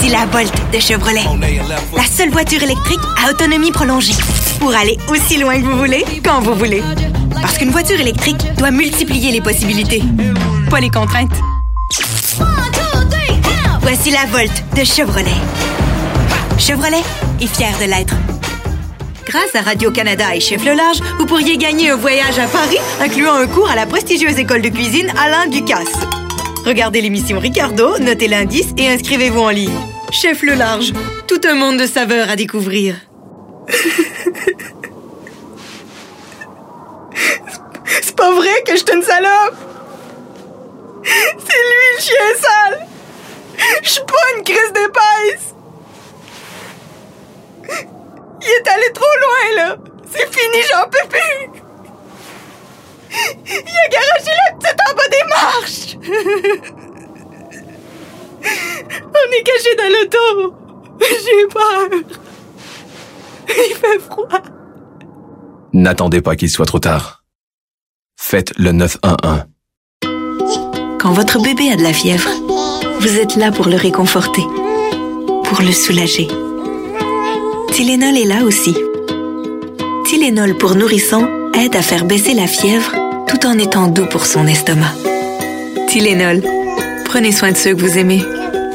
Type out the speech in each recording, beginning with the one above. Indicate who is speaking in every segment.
Speaker 1: Voici la Volt de Chevrolet. La seule voiture électrique à autonomie prolongée. Pour aller aussi loin que vous voulez, quand vous voulez. Parce qu'une voiture électrique doit multiplier les possibilités, pas les contraintes. Voici la Volt de Chevrolet. Chevrolet est fier de l'être. Grâce à Radio-Canada et Chef Lelarge, vous pourriez gagner un voyage à Paris, incluant un cours à la prestigieuse école de cuisine Alain Ducasse. Regardez l'émission Ricardo, notez l'indice et inscrivez-vous en ligne. Chef Lelarge, tout un monde de saveurs à découvrir.
Speaker 2: C'est pas vrai que je suis une salope! C'est lui le chien sale! Je suis pas une crise d'épaisse! Il est allé trop loin, là! C'est fini, j'en peux plus! Il a garagé la petite en bas des marches! On est cachés dans l'auto! J'ai peur! Il fait froid!
Speaker 3: N'attendez pas qu'il soit trop tard. Faites le 911.
Speaker 1: Quand votre bébé a de la fièvre, vous êtes là pour le réconforter, pour le soulager. Tylenol est là aussi. Tylenol pour nourrisson aide à faire baisser la fièvre tout en étant doux pour son estomac. Tylenol, prenez soin de ceux que vous aimez.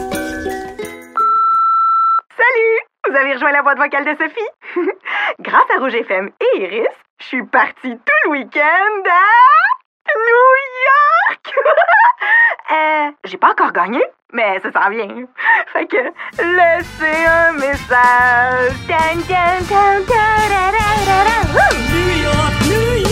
Speaker 2: Salut! Vous avez rejoint la boîte vocale de Sophie? Grâce à Rouge FM et Iris, je suis partie tout le week-end à New York! J'ai pas encore gagné, mais ça s'en vient. Fait que, laissez un message. New York, New York.